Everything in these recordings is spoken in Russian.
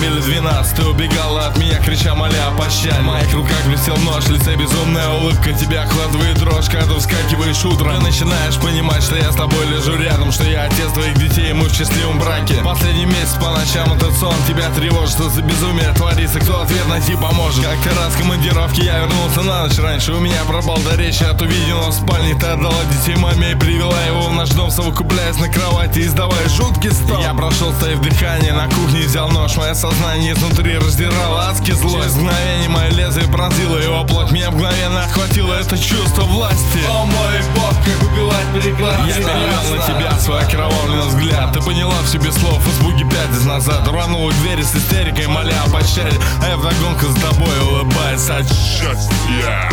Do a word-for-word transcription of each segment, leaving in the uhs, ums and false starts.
пробили двенадцать. Ты убегала от меня, крича, моля о пощаде. В моих руках блестел нож, в лице безумная улыбка. Тебя охватывает дрожь, когда вскакиваешь утром. Ты начинаешь понимать, что я с тобой лежу рядом, что я отец твоих детей, и мы в счастливом браке. Последний месяц по ночам этот сон тебя тревожит, что за безумие творится, кто ответ найти поможет. Как-то раз в командировке я вернулся на ночь раньше. У меня пропал до речи от увиденного в спальне. Ты отдала детей маме и привела его в наш дом, совокупляясь на кровати, издавая жуткий стон. Я прошел, стоя в дыхании, на кухне взял нож. Мое сознание изнутри раздирало адский злость. Через мгновение мое лезвие пронзило его плоть. Меня мгновенно охватило это чувство власти. О мой бог, как убивать прекрасно. Я перевел на тебя свой окровавленный взгляд. Ты поняла все без слов, испуги пятясь назад. Рванула к двери с истерикой, моля о пощаде. А я вдогонку за тобой улыбаюсь от счастья.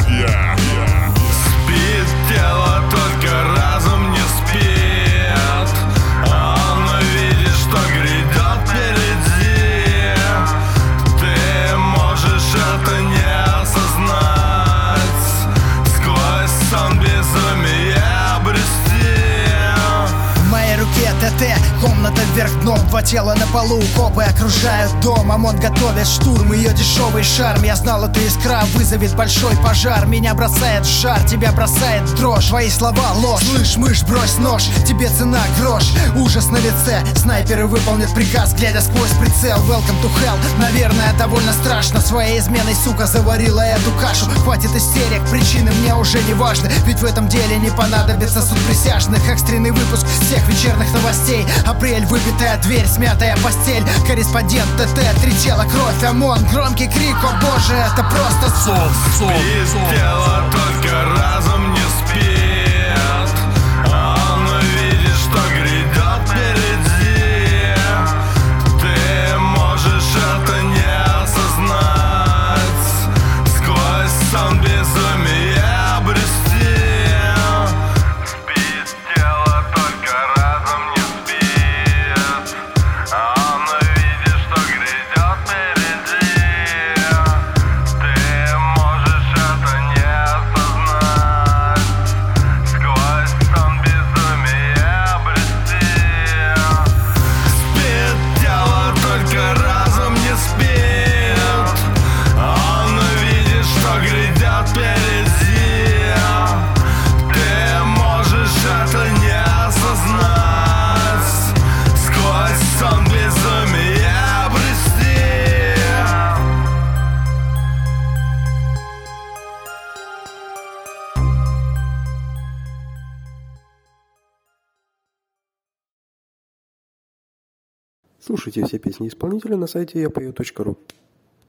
Спит тело, только разум не спит. Он видит, что грядет впереди. Ты можешь это не осознать. Сквозь сон безумие обрести. В моей руке ТТ, комната вверх дном. Два тела на полу, копы окружают дом. ОМОН готовит штурм, ее дешевый шарм. Я знал, эта искра вызовет большой пожар. Меня бросает в жар, тебя бросает в дрожь. Твои слова ложь, слышь, мышь, брось нож. Тебе цена грош, ужас на лице. Снайперы выполнят приказ, глядя сквозь прицел. Welcome to hell, наверное, довольно страшно. Своей изменой, сука, заварила эту кашу. Хватит истерик, причины мне уже не важны. Ведь в этом деле не понадобится суд присяжных. Экстренный выпуск всех вечерних новостей. Апрель, выбитая дверь, смятая постель. Корреспондент ТТ, три тела, кровь, ОМОН. Громкий крик, о боже, это просто сон. Спит тело, только разум не спит. Он видит, что грядет впереди. Ты можешь это не осознать. Сквозь сон безумие обрести. Спит тело, только разум не спит. Он видит, что грядет впереди. Ты можешь это не осознать. Сквозь сон безумие обрести. Спит тело, только разум не спит. Он видит, что грядет впереди. Ты можешь это не осознать. Сквозь сон безумие обрести. Слушайте все песни исполнителя на сайте я пою точка ру.